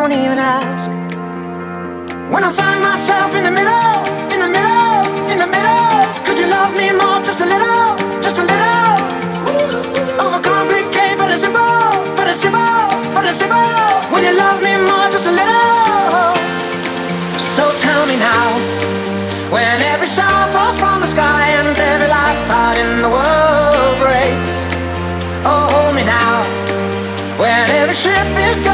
don't even ask. When I find myself in the middle, in the middle, in the middle